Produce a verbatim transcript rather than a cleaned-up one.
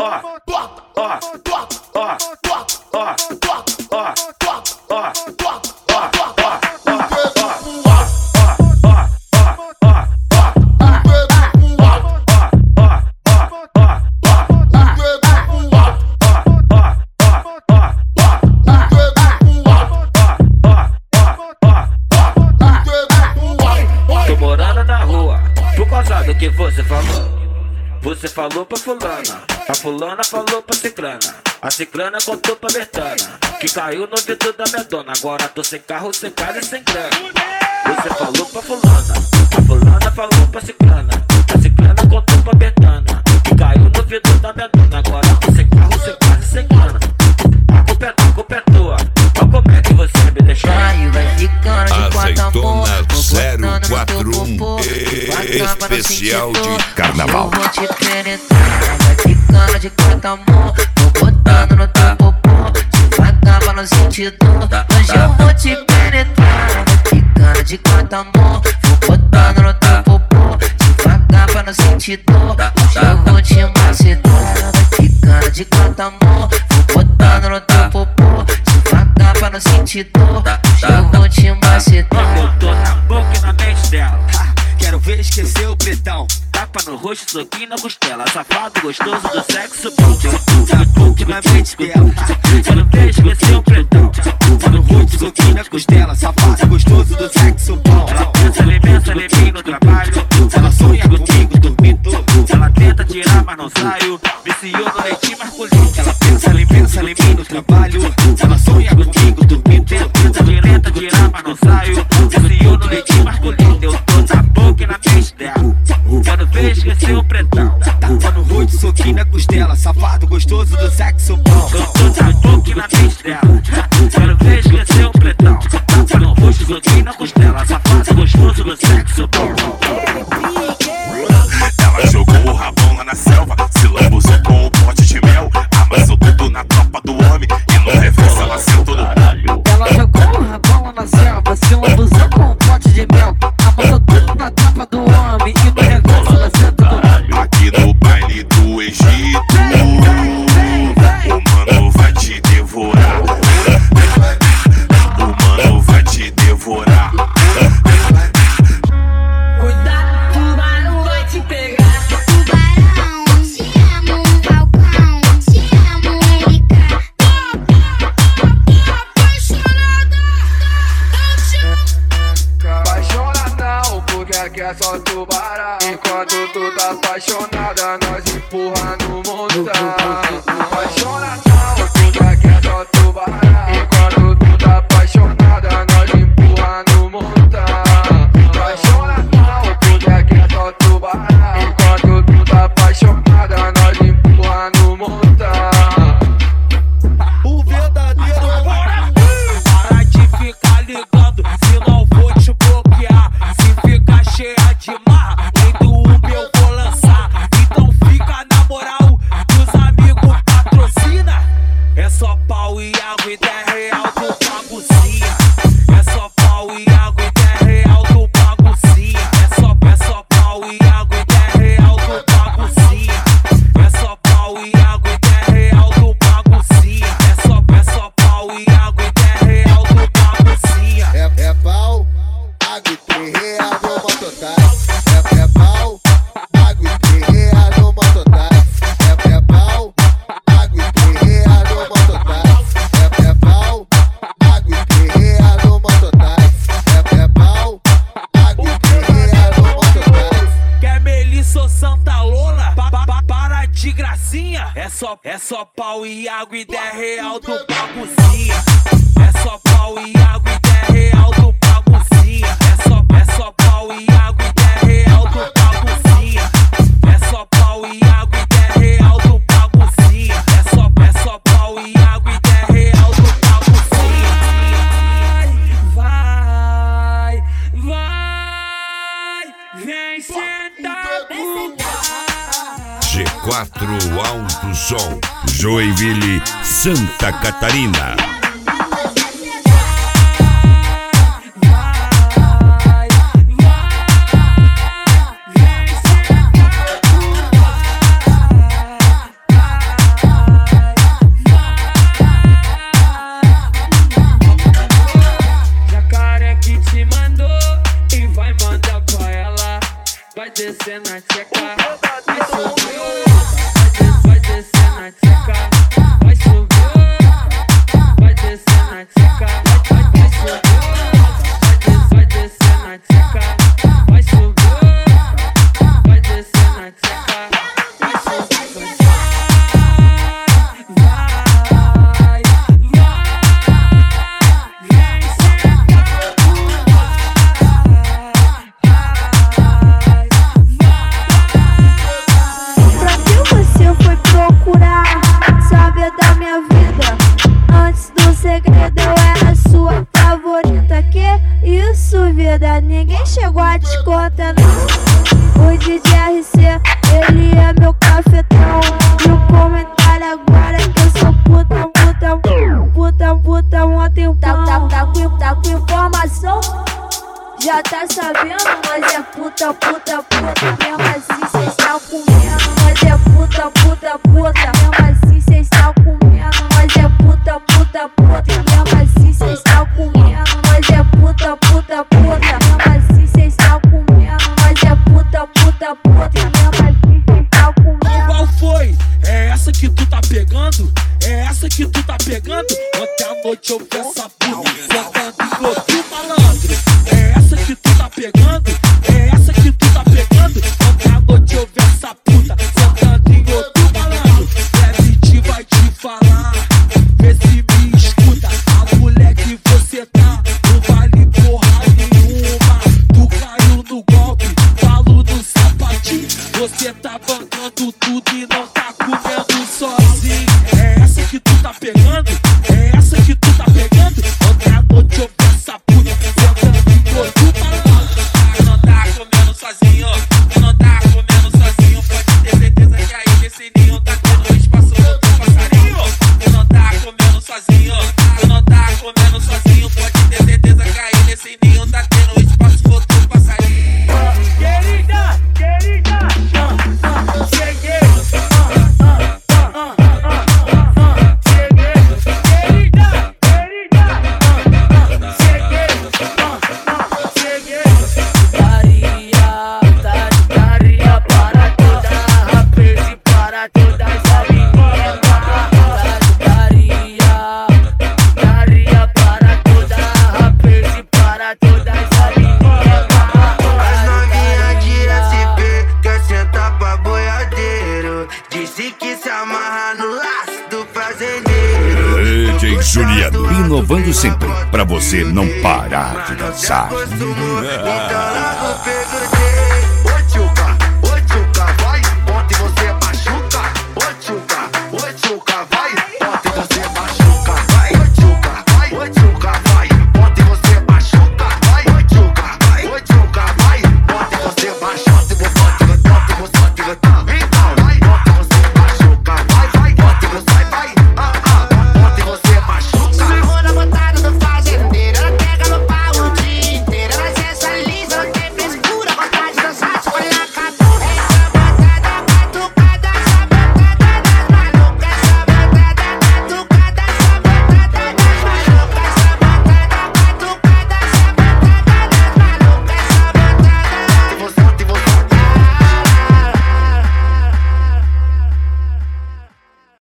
Que você falou, você falou pra fulana, a fulana falou pra ciclana, a ciclana contou pra Bertana, que caiu no vidro da minha dona. Agora tô sem carro, sem casa e sem grana. Você falou pra fulana, a fulana falou pra ciclana, a ciclana contou pra Bertana, que caiu no vidro da minha dona. Agora tô sem carro, sem casa e sem grana. A culpa é tua, a culpa é tua, mas como é que você me deixou? Azeitona zero quatro um, especial de carnaval. Eu vou te penetrar, vai ficando de quatro amor, tô botando no teu popô, devagar pra não sentir dor. Hoje eu vou te penetrar, vai ficando de quatro amor, vou botando no teu popô, devagar pra não sentir dor. Hoje eu vou te macetar, vai ficando de quatro amor, vou botando no teu popô, devagar pra não sentir dor. Hoje eu vou te macetar. Eu tô na boca e na mente dela, quero ver esquecer o pretão. tapa no rosto, soquinho na costela, safado gostoso do sexo bom. Tá boca na mente dela, quero ver esquecer o pretão. tapa no rosto, soquinho na costela, safado gostoso do sexo bom. Ela pensa, alimenta, alimenta no trabalho, ela sonha comigo dormindo. ela tenta tirar, mas não saio, viciou no leitinho masculino. Ela pensa, ela pensa, ela no trabalho, ela sonha comigo dormindo. Tenta tirar, mas não saio, viciou no leitinho masculino. Eu tô na boca e na mente dela, quero ver esquecer o pretão. Tapa no rosto, soquinho na costela, safado gostoso do sexo bom. Eu tô na boca e na mente dela, quero ver esquecer o pretão. Tapa no rosto, soquinho na costela, safado gostoso do sexo bom. Ela jogou o rabão lá na selva, se lambuzou com o pote de mel, amassou tudo na tropa do homem e no reverso ela sentou no palho. Ela jogou o rabão lá na selva, se lambuzou com um pote de mel, amassou tudo na tropa do homem e no reverso ela sentou no palho. Aqui no baile do Egito, o mano vai te devorar. O mano vai te devorar. Cuidado, tubarão vai te pegar. Tubarão, te amo, Falcão, te amo, Erika. Apaixonada, eu te amo. Apaixonada não, porque aqui é só tubarão. Enquanto tu tá apaixonada, nós empurra no montão. Apaixonada não, porque aqui é só tubarão. Enquanto tu tá apaixonada, nós empurra no montão. Apaixonada não, porque aqui é só tubarão. Enquanto tu tá apaixonada, nós empurra no montão. O verdadeiro Para de ficar ligando, senão vou te bloquear. Se ficar cheia de marra, nem do Uber eu vou lançar. Então fica na moral, dos amigos patrocina. É só pau e água e dez real do baguncinha. É só pau e água e dez real do baguncinha. É só, é só pau e água e dez real do baguncinha. É só pau e água e dez real do baguncinha. É só, é só pau e água e dez real do baguncinha. É, é pau, água e três reais no mototáxi. É, é pau, água e três reais no mototáxi. É, é pau, água e três reais no mototáxi. É, é pau, água e três reais no mototáxi. É, é pau, água e três reais no mototáxi. Quer Melissa ou Santa Lola? Pa, pa, pa, para de gracinha. É só, é só pau e água e dez real do baguncinha. É só pau e água e dez real do baguncinha. É só, é só pau e água e dez real do baguncinha. É só pau e água e dez real do baguncinha. É só, é só pau e água e dez real do baguncinha. Vai, vai, vem sentar pro pai. G quatro Alto Som, Joinville, Santa Catarina. puta, puta. Mesmo assim cê está comendo, nós é puta, puta, puta. Mesmo assim cê está comendo, nós é puta, puta, puta. Mesmo assim cê está comendo, nós é puta, puta, puta. Mesmo assim cê está comendo. Qual foi? É essa que tu tá pegando? É essa que tu tá pegando? Ontem à noite eu vi essa puta sentando em outro malandro. É essa que tu tá pegando? É essa que tu tá pegando? Ontem à noite eu vi essa puta sentando em outro malandro. Deve vai te falar, vê se me escuta. A mulher que você tá não vale porra nenhuma. Tu caiu no golpe, falo no sapatinho. Você tá bancando tudo e não tá comendo sozinho. É essa que tu tá pegando? É essa que tu tá pegando? Ontem à noite eu vi essa puta sentando em outro malandro. Tu não tá comendo sozinho, tu não tá comendo sozinho. Pode ter certeza que aí nesse ninho tá tendo espaço outro passarinho. Tu não tá comendo sozinho, tu não tá comendo sozinho. Pode ter certeza que aí nesse ninho tá tendo espaço outro passarinho. Querida, querida, cheguei. D J Juliano, inovando sempre, pra você não parar de dançar.